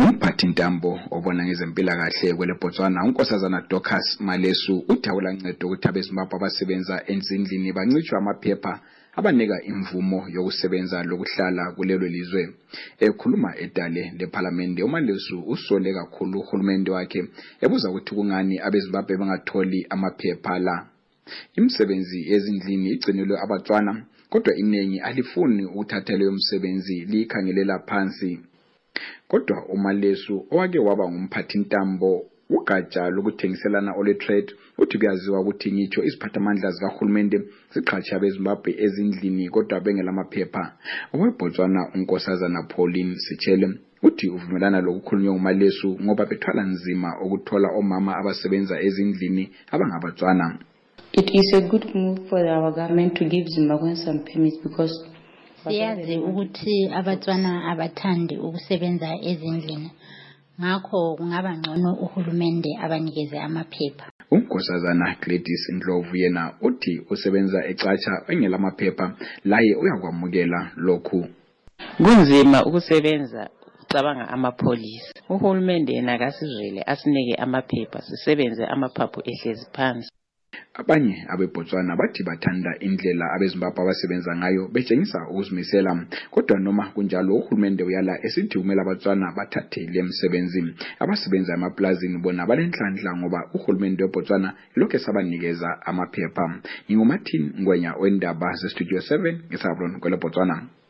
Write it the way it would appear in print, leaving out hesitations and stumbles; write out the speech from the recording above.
Umphathintambo obona ngezempilakahle kwele Botswana unkosazana Dorcas Malesu uthawula ncedo ukuthi abeZimbabwe abasebenza ezindlini bancitshwe amaphepha abanika imvumo yokusebenza lokuhlala kulelo lizwe. Ekhuluma edale leParliament, uMalesu usole kakhulu uhulumende wakhe ebuza ukuthi kungani abeZimbabwe bangatholi amaphepha la. Imisebenzi ezindlini igcinelwe abatswana kodwa iningi alifuni ukuthatha leyo msebenzi likhangelela phansi. Kodwa uMalesu owake waba ngumphathintambo ugatsha lokuthengiselana ole trade uthi kuyaziwa ukuthi ngitsho iziphathamandla zikahulumende ziqhatsha abeZimbabwe ezindlini kodwa bengela amaphepha. OweBotswana unkosazana Pauline Sechele uthi uvumelana lokukhulunywa uMalesu ngoba bethwala nzima ukuthola omama abasebenza ezindlini abangabatswana. It is a good move for our government to give Zimbabweans some permits because siyazi ukuthi abatswana abathandi ukusebenza ezindlini, ngakho kungaba ngcono uhulumende abanikeze amaphepha. Unkosazana Gladys Ndlovu yena uthi usebenza ecatsha engela amaphepha laye uyakwamukela lokhu. Kunzima ukusebenza ucabanga amapolisi. Uhulumende yena akasizwele asinike amaphepha sisebenze amaphaphu ehlezi phansi. Abanye abeBotswana bathi bathanda indlela abeZimbabwe abasebenza ngayo betshengisa ukuzimisela, kodwa noma kunjalo uhulumende uyala esithi kumele abatswana bathathe le msebenzi. Abasebenza emaplazini bona balenhlanhla ngoba uhulumende weBotswana lokho sabanikeza amaphepha. NginguMartin Ngwenya wendaba zeStudio 7 ngeSabrona kwele Botswana.